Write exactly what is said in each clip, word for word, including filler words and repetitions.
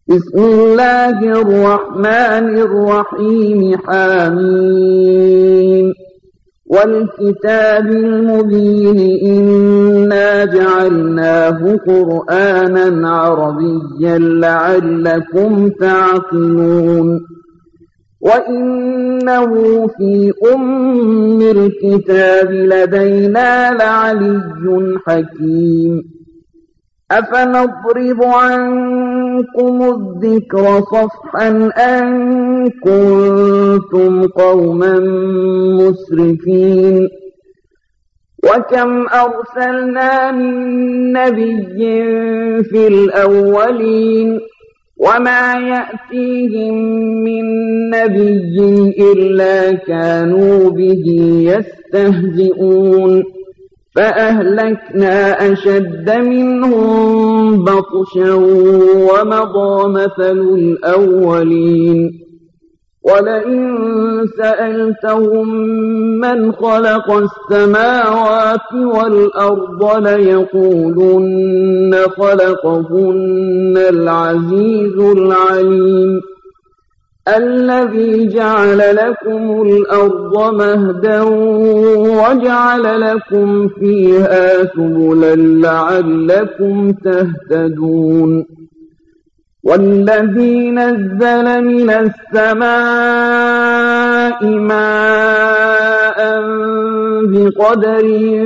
بسم الله الرحمن الرحيم حميم والكتاب المبين إنا جعلناه قرآنا عربيا لعلكم تعقلون وإنه في أم الكتاب لدينا لعلي حكيم أفنضرب عنكم الذكر صفحا أن كنتم قوما مسرفين وكم أرسلنا من نبي في الأولين وما يأتيهم من نبي إلا كانوا به يستهزئون فأهلكنا أشد منهم بطشا ومضى مثل الأولين ولئن سألتهم من خلق السماوات والأرض ليقولن خلقهن العزيز العليم الذي جعل لكم الأرض مهدا وجعل لكم فيها سبلا لعلكم تهتدون والذي نزل من السماء ماء بقدر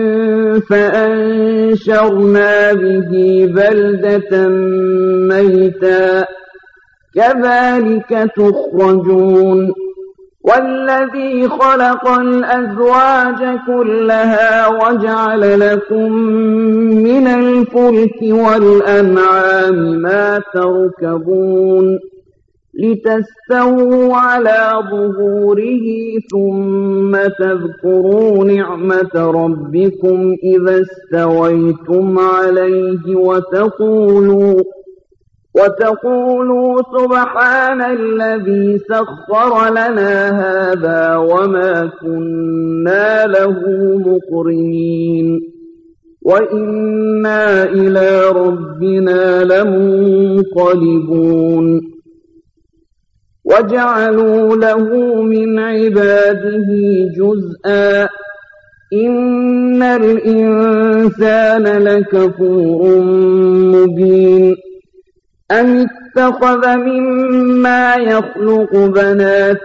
فأنشرنا به بلدة ميتا كذلك تخرجون والذي خلق الأزواج كلها وجعل لكم من الفلك والأنعام ما تركبون لتستووا على ظهوره ثم تذكروا نعمة ربكم إذا استويتم عليه وتقولوا وتقولوا سبحان الذي سخر لنا هذا وما كنا له مقرنين وإنا إلى ربنا لمنقلبون وجعلوا له من عباده جزءا إن الإنسان لكفور مبين أم اتخذ مما يخلق بنات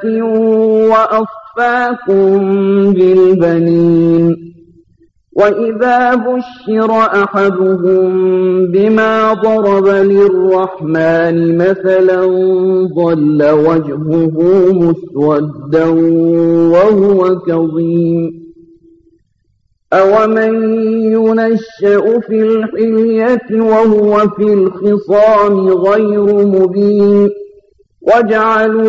وأصفاكم بالبنين وإذا بشر أحدهم بما ضرب للرحمن مثلا ظل وجهه مسودا وهو كظيم أومن ينشأ في الحلية وهو في الخصام غير مبين وجعلوا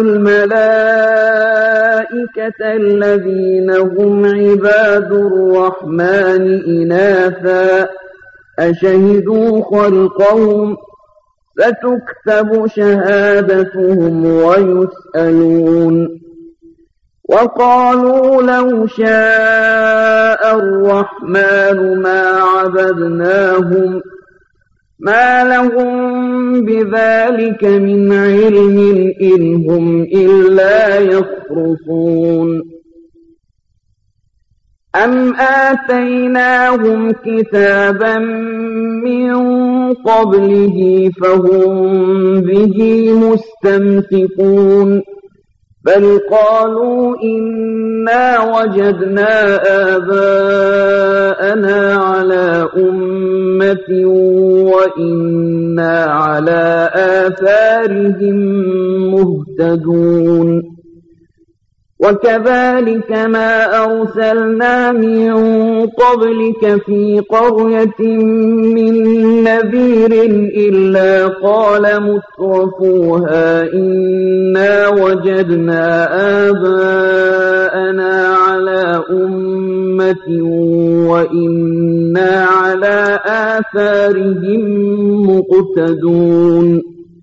الملائكة الذين هم عباد الرحمن إناثا أشهدوا خلقهم ستكتب شهادتهم ويسألون وقالوا لو شاء الرحمن ما عبدناهم ما لهم بذلك من علم إن هم إلا يخرصون أم آتيناهم كتابا من قبله فهم به مستمسكون بل قالوا إنا وجدنا آباءنا على أمة وإنا على آثارهم مهتدون وكذلك ما أرسلنا من قبلك في قرية من نذير إلا قال مترفوها إنا وجدنا آباءنا على أمة وإنا على آثارهم مقتدون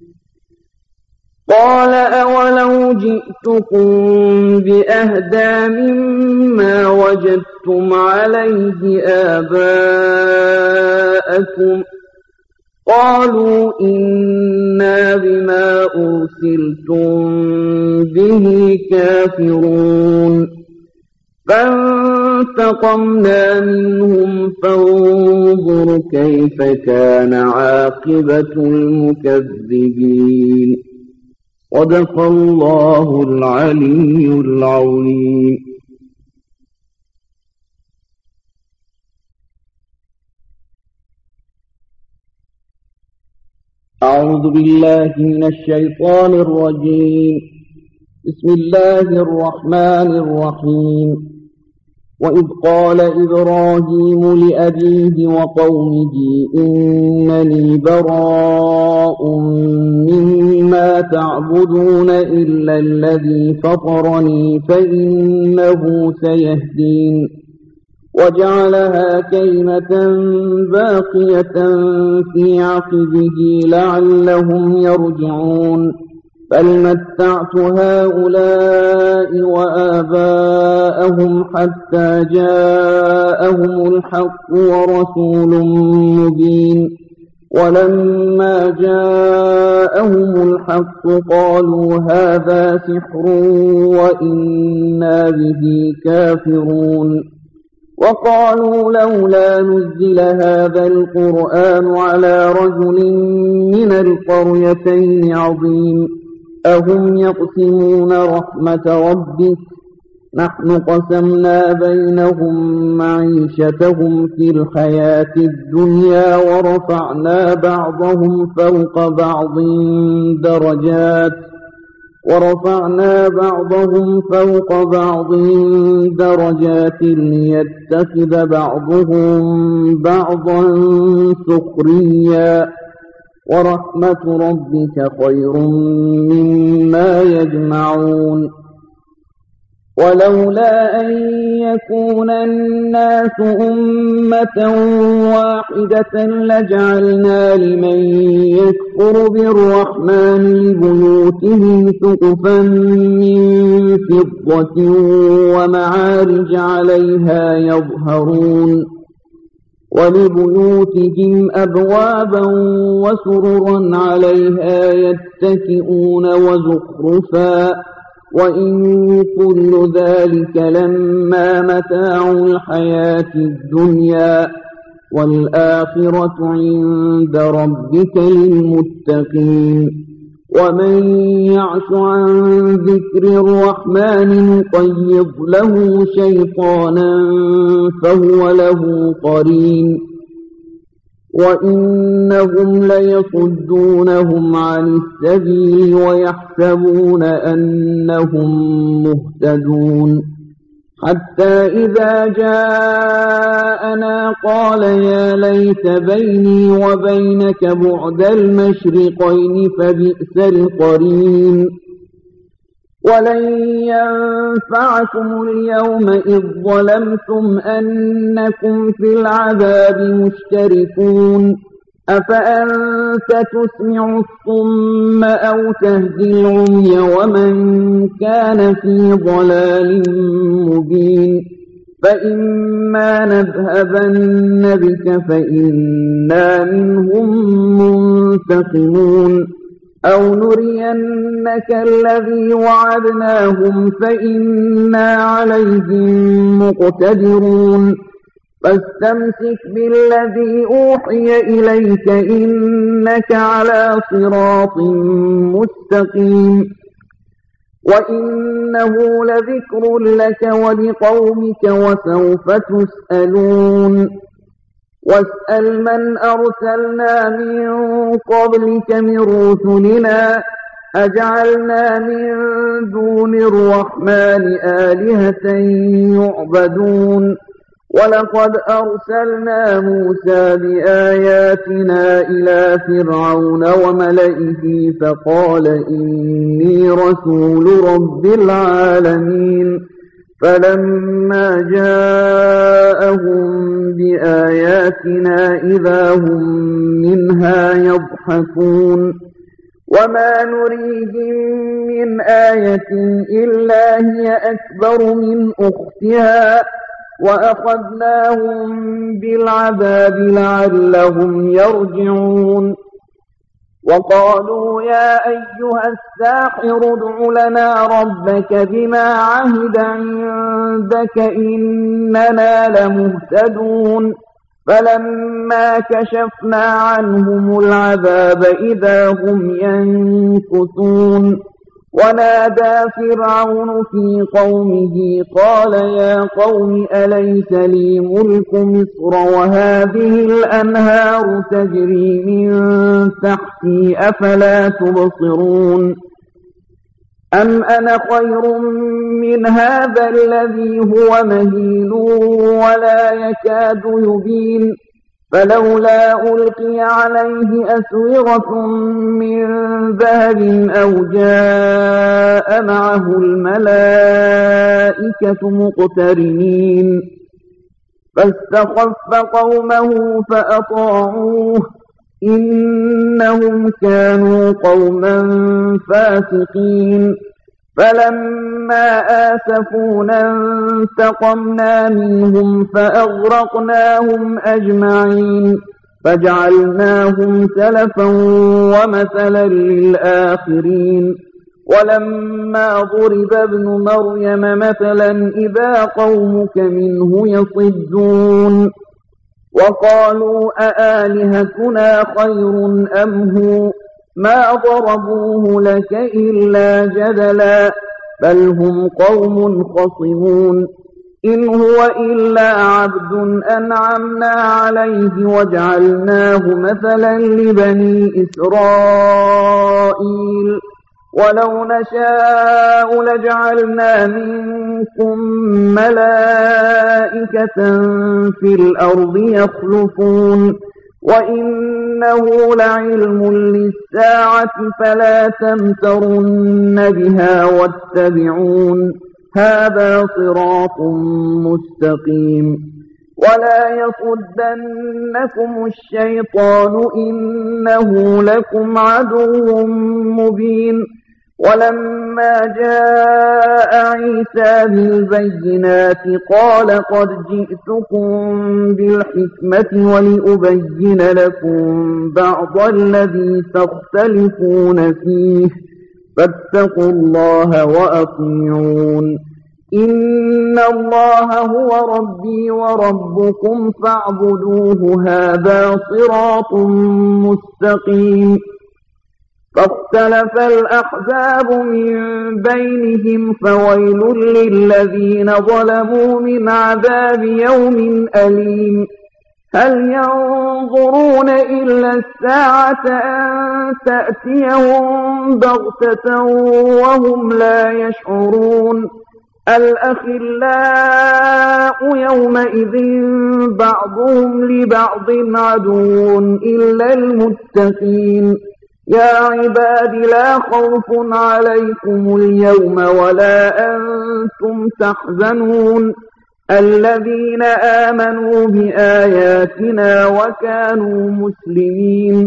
قال أولو جئتكم بأهدى مما وجدتم عليه آباءكم قالوا إنا بما أرسلتم به كافرون فانتقمنا منهم فانظر كيف كان عاقبة المكذبين صدق الله العلي العظيم. أعوذ بالله من الشيطان الرجيم. بسم الله الرحمن الرحيم. وإذ قال إبراهيم لأبيه وقومه إنني براء مما تعبدون إلا الذي فطرني فإنه سيهدين وجعلها كلمة باقية في عقبه لعلهم يرجعون بل متعت هؤلاء وآباءهم حتى جاءهم الحق ورسول مبين ولما جاءهم الحق قالوا هذا سحر وإنا به كافرون وقالوا لولا نزل هذا القرآن على رجل من القريتين عظيم أهم يقسمون رحمة ربك نحن قسمنا بينهم معيشتهم في الحياة الدنيا ورفعنا بعضهم فوق بعض درجات ورفعنا بعضهم فوق بعض درجات ليتخذ بعضهم بعضا سخريا ورحمة ربك خير مما يجمعون ولولا أن يكون الناس أمة واحدة لجعلنا لمن يكفر بالرحمن لبيوتهم سقفا من فضة ومعارج عليها يظهرون ولبيوتهم أبوابا وسررا عليها يتكئون وزخرفا وإن كل ذلك لما متاع الحياة الدنيا والآخرة عند ربك للمتقين ومن يعش عن ذكر الرحمن نقيض له شيطانا فهو له قرين وإنهم ليصدونهم عن السبيل ويحسبون أنهم مهتدون حتى إذا جاءنا قال يا ليت بيني وبينك بعد المشرقين فبئس القرين ولن ينفعكم اليوم إذ ظلمتم أنكم في العذاب مشتركون أفأنت تسمع الصم أو تهدي العمي ومن كان في ضلال مبين فإما نذهبن بك فإنا منهم منتقمون أو نرينك الذي وعدناهم فإنا عليهم مقتدرون فاستمسك بالذي أوحي إليك إنك على صراط مستقيم وإنه لذكر لك ولقومك وسوف تسألون واسأل من أرسلنا من قبلك من رسلنا أجعلنا من دون الرحمن آلهة يعبدون ولقد أرسلنا موسى بآياتنا إلى فرعون وملئه فقال إني رسول رب العالمين فلما جاءهم بآياتنا إذا هم منها يضحكون وما نريهم من آية إلا هي أكبر من أختها وأخذناهم بالعذاب لعلهم يرجعون وقالوا يا أيها الساحر ادع لنا ربك بما عهد عندك إننا لمهتدون فلما كشفنا عنهم العذاب إذا هم ينكثون ونادى فرعون في قومه قال يا قوم أليس لي ملك مصر وهذه الأنهار تجري من تحتي أفلا تبصرون أم أنا خير من هذا الذي هو مهين ولا يكاد يبين فلولا ألقي عليه أسورة من ذهب أو جاء معه الملائكة مقترنين فاستخف قومه فأطاعوه إنهم كانوا قوما فاسقين فلما آسفونا انتقمنا منهم فأغرقناهم أجمعين فجعلناهم سلفا ومثلا للآخرين ولما ضرب ابن مريم مثلا إذا قومك منه يصدون وقالوا أآلهتنا خير أم هو ما ضربوه لك إلا جدلا بل هم قوم خصمون إن هو إلا عبد أنعمنا عليه وجعلناه مثلا لبني إسرائيل ولو نشاء لجعلنا منكم ملائكة في الأرض يخلفون وإنه لعلم للساعة فلا تمترن بها واتبعون هذا صراط مستقيم ولا يصدنكم الشيطان إنه لكم عدو مبين ولما جاء عيسى بالبينات قال قد جئتكم بالحكمة ولأبين لكم بعض الذي تختلفون فيه فاتقوا الله وأطيعون إن الله هو ربي وربكم فاعبدوه هذا صراط مستقيم فاختلف الأحزاب من بينهم فويل للذين ظلموا من عذاب يوم أليم هل ينظرون إلا الساعة أن تأتيهم بغتة وهم لا يشعرون الأخلاء يومئذ بعضهم لبعض عدو إلا المتقين يا عباد لا خوف عليكم اليوم ولا أنتم تحزنون الذين آمنوا بآياتنا وكانوا مسلمين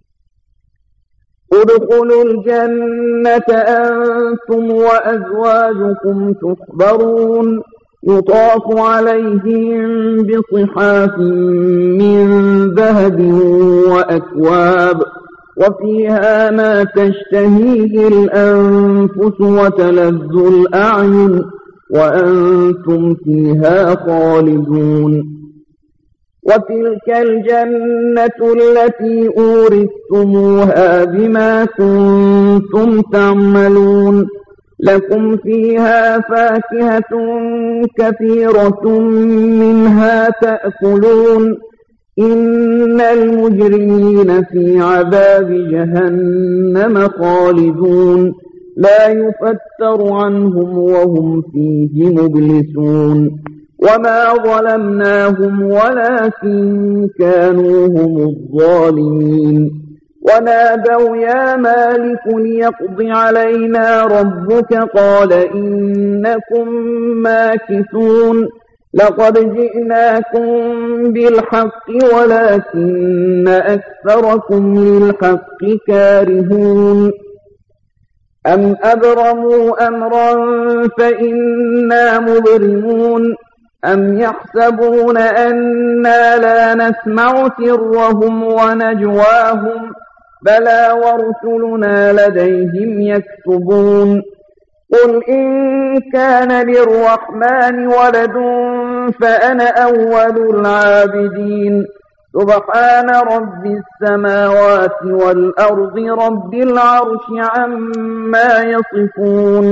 ادخلوا الجنة أنتم وأزواجكم تحبرون يطاف عليهم بصحاف من ذهب وأكواب وفيها ما تشتهيه الأنفس وتلذ الأعين وأنتم فيها خالدون وتلك الجنة التي أورثتموها بما كنتم تعملون لكم فيها فاكهة كثيرة منها تأكلون إن المجرمين في عذاب جهنم خالدون لا يفتر عنهم وهم فيه مبلسون وما ظلمناهم ولكن كانوا هم الظالمين ونادوا يا مالك ليقض علينا ربك قال إنكم ماكثون لقد جئناكم بالحق ولكن أكثركم للحق كارهون أم أبرموا أمرا فإنا مبرمون أم يحسبون أنا لا نسمع سرهم ونجواهم بلى ورسلنا لديهم يكتبون قل إن كان للرحمن ولد فأنا أول العابدين سبحان رب السماوات والأرض رب العرش عما يصفون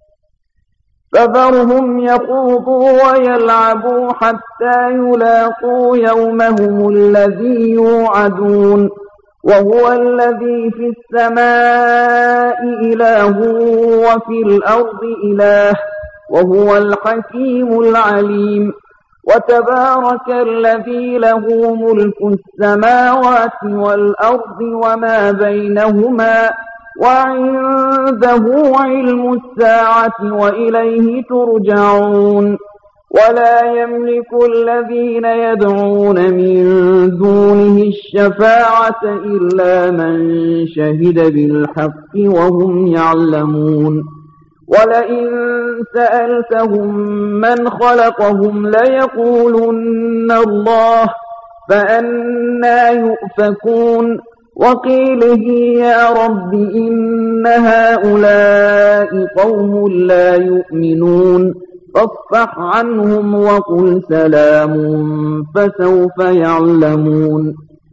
فذرهم يخوضوا ويلعبوا حتى يلاقوا يومهم الذي يوعدون وهو الذي في السماء إله وفي الأرض إله وهو الحكيم العليم وتبارك الذي له ملك السماوات والأرض وما بينهما وعنده علم الساعة وإليه ترجعون ولا يملك الذين يدعون من دونه الشفاعة إلا من شهد بالحق وهم يعلمون ولئن سألتهم من خلقهم ليقولن الله فأنى يؤفكون وقيله يا رب إن هؤلاء قوم لا يؤمنون فاصفح عنهم وقل سلام فسوف يعلمون